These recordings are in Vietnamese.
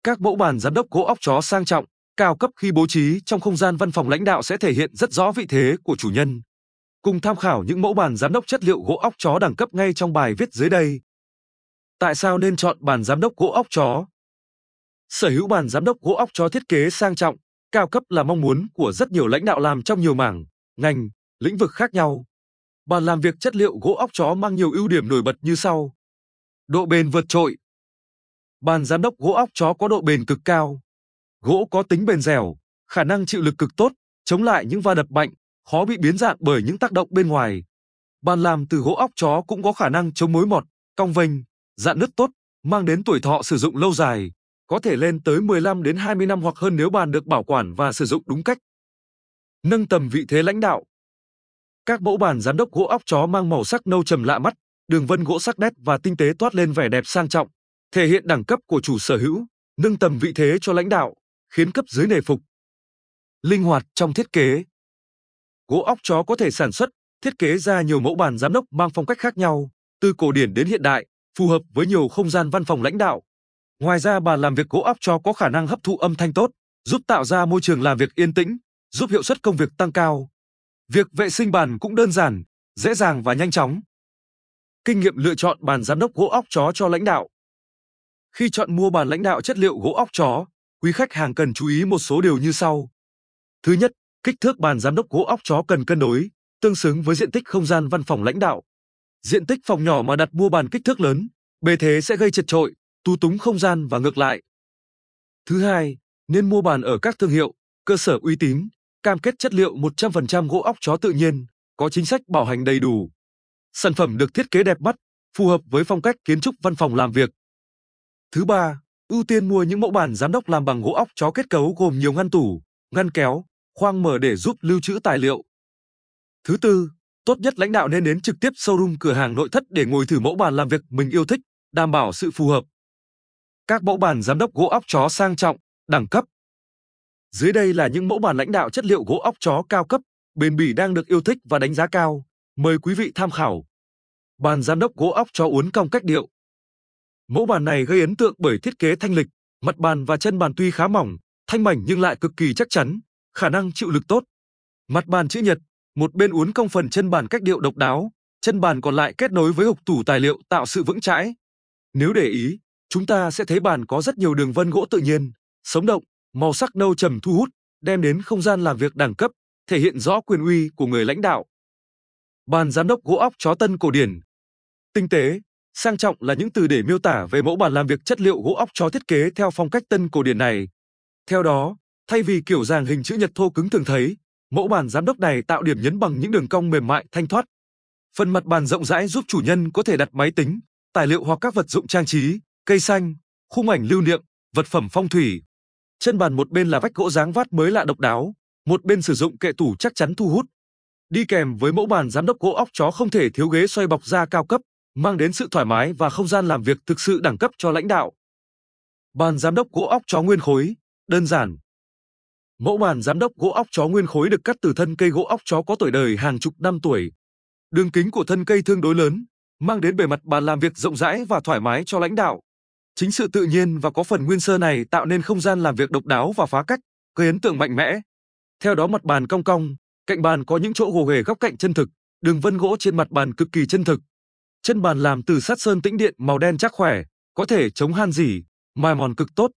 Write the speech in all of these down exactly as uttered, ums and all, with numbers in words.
Các mẫu bàn giám đốc gỗ óc chó sang trọng, cao cấp khi bố trí trong không gian văn phòng lãnh đạo sẽ thể hiện rất rõ vị thế của chủ nhân. Cùng tham khảo những mẫu bàn giám đốc chất liệu gỗ óc chó đẳng cấp ngay trong bài viết dưới đây. Tại sao nên chọn bàn giám đốc gỗ óc chó? Sở hữu bàn giám đốc gỗ óc chó thiết kế sang trọng, cao cấp là mong muốn của rất nhiều lãnh đạo làm trong nhiều mảng, ngành, lĩnh vực khác nhau. Bàn làm việc chất liệu gỗ óc chó mang nhiều ưu điểm nổi bật như sau. Độ bền vượt trội. Bàn giám đốc gỗ óc chó có độ bền cực cao. Gỗ có tính bền dẻo, khả năng chịu lực cực tốt, chống lại những va đập mạnh, khó bị biến dạng bởi những tác động bên ngoài. Bàn làm từ gỗ óc chó cũng có khả năng chống mối mọt, cong vênh, rạn nứt tốt, mang đến tuổi thọ sử dụng lâu dài, có thể lên tới mười lăm đến hai mươi năm hoặc hơn nếu bàn được bảo quản và sử dụng đúng cách. Nâng tầm vị thế lãnh đạo. Các mẫu bàn giám đốc gỗ óc chó mang màu sắc nâu trầm lạ mắt, đường vân gỗ sắc nét và tinh tế toát lên vẻ đẹp sang trọng, thể hiện đẳng cấp của chủ sở hữu, nâng tầm vị thế cho lãnh đạo, khiến cấp dưới nể phục. Linh hoạt trong thiết kế. Gỗ óc chó có thể sản xuất, thiết kế ra nhiều mẫu bàn giám đốc mang phong cách khác nhau, từ cổ điển đến hiện đại, phù hợp với nhiều không gian văn phòng lãnh đạo. Ngoài ra, bàn làm việc gỗ óc chó có khả năng hấp thụ âm thanh tốt, giúp tạo ra môi trường làm việc yên tĩnh, giúp hiệu suất công việc tăng cao. Việc vệ sinh bàn cũng đơn giản, dễ dàng và nhanh chóng. Kinh nghiệm lựa chọn bàn giám đốc gỗ óc chó cho lãnh đạo. Khi chọn mua bàn lãnh đạo chất liệu gỗ óc chó, quý khách hàng cần chú ý một số điều như sau. Thứ nhất, kích thước bàn giám đốc gỗ óc chó cần cân đối, tương xứng với diện tích không gian văn phòng lãnh đạo. Diện tích phòng nhỏ mà đặt mua bàn kích thước lớn, bề thế sẽ gây chật chội, tù túng không gian và ngược lại. Thứ hai, nên mua bàn ở các thương hiệu, cơ sở uy tín, cam kết chất liệu một trăm phần trăm gỗ óc chó tự nhiên, có chính sách bảo hành đầy đủ. Sản phẩm được thiết kế đẹp mắt, phù hợp với phong cách kiến trúc văn phòng làm việc. Thứ ba, ưu tiên mua những mẫu bàn giám đốc làm bằng gỗ óc chó kết cấu gồm nhiều ngăn tủ, ngăn kéo, khoang mở để giúp lưu trữ tài liệu. Thứ tư, tốt nhất lãnh đạo nên đến trực tiếp showroom cửa hàng nội thất để ngồi thử mẫu bàn làm việc mình yêu thích, đảm bảo sự phù hợp. Các mẫu bàn giám đốc gỗ óc chó sang trọng, đẳng cấp. Dưới đây là những mẫu bàn lãnh đạo chất liệu gỗ óc chó cao cấp, bền bỉ đang được yêu thích và đánh giá cao. Mời quý vị tham khảo. Bàn giám đốc gỗ óc chó uốn cong cách điệu. Mẫu bàn này gây ấn tượng bởi thiết kế thanh lịch, mặt bàn và chân bàn tuy khá mỏng, thanh mảnh nhưng lại cực kỳ chắc chắn, khả năng chịu lực tốt. Mặt bàn chữ nhật, một bên uốn cong phần chân bàn cách điệu độc đáo, chân bàn còn lại kết nối với hộc tủ tài liệu tạo sự vững chãi. Nếu để ý, chúng ta sẽ thấy bàn có rất nhiều đường vân gỗ tự nhiên, sống động, màu sắc nâu trầm thu hút, đem đến không gian làm việc đẳng cấp, thể hiện rõ quyền uy của người lãnh đạo. Bàn giám đốc gỗ óc chó tân cổ điển. Tinh tế, sang trọng là những từ để miêu tả về mẫu bàn làm việc chất liệu gỗ óc chó thiết kế theo phong cách tân cổ điển này. Theo đó, thay vì kiểu dáng hình chữ nhật thô cứng thường thấy, mẫu bàn giám đốc này tạo điểm nhấn bằng những đường cong mềm mại thanh thoát. Phần mặt bàn rộng rãi giúp chủ nhân có thể đặt máy tính, tài liệu hoặc các vật dụng trang trí, cây xanh, khung ảnh lưu niệm, vật phẩm phong thủy. Chân bàn một bên là vách gỗ dáng vát mới lạ độc đáo, một bên sử dụng kệ tủ chắc chắn thu hút. Đi kèm với mẫu bàn giám đốc gỗ óc chó không thể thiếu ghế xoay bọc da cao cấp, mang đến sự thoải mái và không gian làm việc thực sự đẳng cấp cho lãnh đạo. Bàn giám đốc gỗ óc chó nguyên khối, đơn giản. Mẫu bàn giám đốc gỗ óc chó nguyên khối được cắt từ thân cây gỗ óc chó có tuổi đời hàng chục năm tuổi. Đường kính của thân cây tương đối lớn, mang đến bề mặt bàn làm việc rộng rãi và thoải mái cho lãnh đạo. Chính sự tự nhiên và có phần nguyên sơ này tạo nên không gian làm việc độc đáo và phá cách, gây ấn tượng mạnh mẽ. Theo đó, mặt bàn cong cong, cạnh bàn có những chỗ gồ ghề góc cạnh chân thực, đường vân gỗ trên mặt bàn cực kỳ chân thực. Chân bàn làm từ sắt sơn tĩnh điện màu đen chắc khỏe, có thể chống han rỉ, mài mòn cực tốt.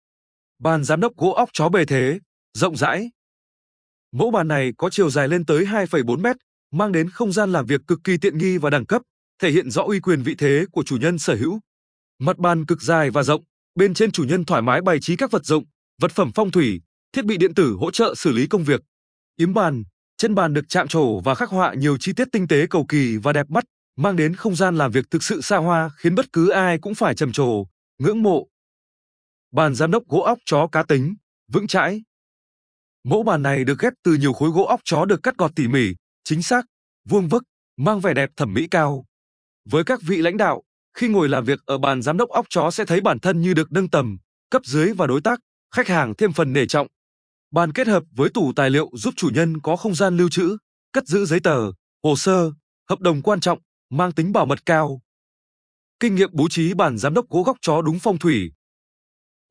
Bàn giám đốc gỗ óc chó bề thế, rộng rãi. Mẫu bàn này có chiều dài lên tới hai phẩy bốn mét, mang đến không gian làm việc cực kỳ tiện nghi và đẳng cấp, thể hiện rõ uy quyền vị thế của chủ nhân sở hữu. Mặt bàn cực dài và rộng, bên trên chủ nhân thoải mái bày trí các vật dụng, vật phẩm phong thủy, thiết bị điện tử hỗ trợ xử lý công việc. Yếm bàn, chân bàn được chạm trổ và khắc họa nhiều chi tiết tinh tế cầu kỳ và đẹp mắt, mang đến không gian làm việc thực sự xa hoa khiến bất cứ ai cũng phải trầm trồ, ngưỡng mộ. Bàn giám đốc gỗ óc chó cá tính, vững chãi. Mẫu bàn này được ghép từ nhiều khối gỗ óc chó được cắt gọt tỉ mỉ, chính xác, vuông vức, mang vẻ đẹp thẩm mỹ cao. Với các vị lãnh đạo, khi ngồi làm việc ở bàn giám đốc óc chó sẽ thấy bản thân như được nâng tầm, cấp dưới và đối tác, khách hàng thêm phần nể trọng. Bàn kết hợp với tủ tài liệu giúp chủ nhân có không gian lưu trữ, cất giữ giấy tờ, hồ sơ, hợp đồng quan trọng, mang tính bảo mật cao. Kinh nghiệm bố trí bàn giám đốc gỗ óc chó đúng phong thủy.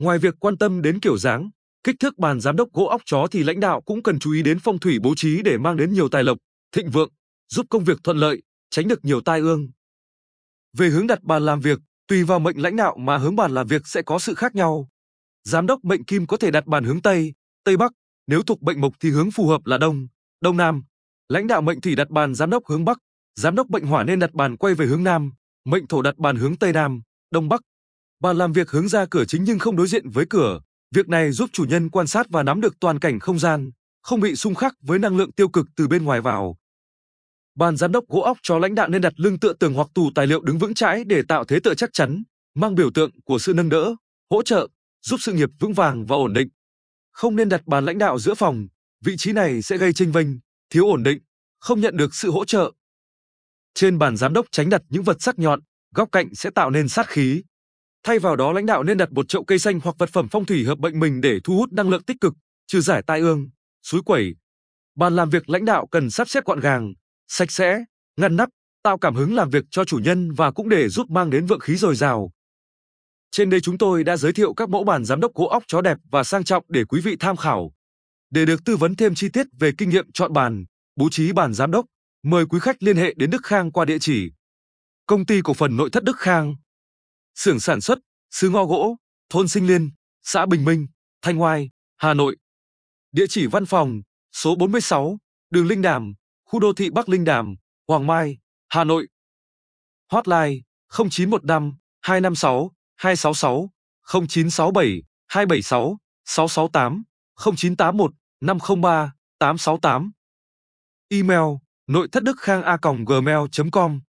Ngoài việc quan tâm đến kiểu dáng, kích thước bàn giám đốc gỗ óc chó thì lãnh đạo cũng cần chú ý đến phong thủy bố trí để mang đến nhiều tài lộc, thịnh vượng, giúp công việc thuận lợi, tránh được nhiều tai ương. Về hướng đặt bàn làm việc, tùy vào mệnh lãnh đạo mà hướng bàn làm việc sẽ có sự khác nhau. Giám đốc mệnh Kim có thể đặt bàn hướng Tây, Tây Bắc, nếu thuộc mệnh Mộc thì hướng phù hợp là Đông, Đông Nam. Lãnh đạo mệnh Thủy đặt bàn giám đốc hướng Bắc, giám đốc mệnh Hỏa nên đặt bàn quay về hướng Nam, mệnh Thổ đặt bàn hướng Tây Nam, Đông Bắc. Bàn làm việc hướng ra cửa chính nhưng không đối diện với cửa. Việc này giúp chủ nhân quan sát và nắm được toàn cảnh không gian, không bị xung khắc với năng lượng tiêu cực từ bên ngoài vào. Bàn giám đốc gỗ óc chó lãnh đạo nên đặt lưng tựa tường hoặc tủ tài liệu đứng vững chãi để tạo thế tựa chắc chắn, mang biểu tượng của sự nâng đỡ, hỗ trợ, giúp sự nghiệp vững vàng và ổn định. Không nên đặt bàn lãnh đạo giữa phòng, vị trí này sẽ gây chênh vênh, thiếu ổn định, không nhận được sự hỗ trợ. Trên bàn giám đốc tránh đặt những vật sắc nhọn, góc cạnh sẽ tạo nên sát khí. Thay vào đó lãnh đạo nên đặt một chậu cây xanh hoặc vật phẩm phong thủy hợp mệnh mình để thu hút năng lượng tích cực, trừ giải tai ương, xúi quẩy. Bàn làm việc lãnh đạo cần sắp xếp gọn gàng, sạch sẽ, ngăn nắp, tạo cảm hứng làm việc cho chủ nhân và cũng để giúp mang đến vượng khí dồi dào. Trên đây chúng tôi đã giới thiệu các mẫu bàn giám đốc gỗ óc chó đẹp và sang trọng để quý vị tham khảo. Để được tư vấn thêm chi tiết về kinh nghiệm chọn bàn, bố trí bàn giám đốc, mời quý khách liên hệ đến Đức Khang qua địa chỉ Công ty cổ phần Nội thất Đức Khang, xưởng sản xuất, xứ ngò gỗ, thôn Sinh Liên, xã Bình Minh, Thanh Oai, Hà Nội. Địa chỉ văn phòng, số bốn mươi sáu, đường Linh Đàm, khu đô thị Bắc Linh Đàm, Hoàng Mai, Hà Nội. Hotline không chín một năm hai năm sáu hai sáu sáu, không chín sáu bảy hai bảy sáu sáu sáu tám, không chín tám một năm không ba tám sáu tám. Email nội thất đức khang a còng gmail chấm com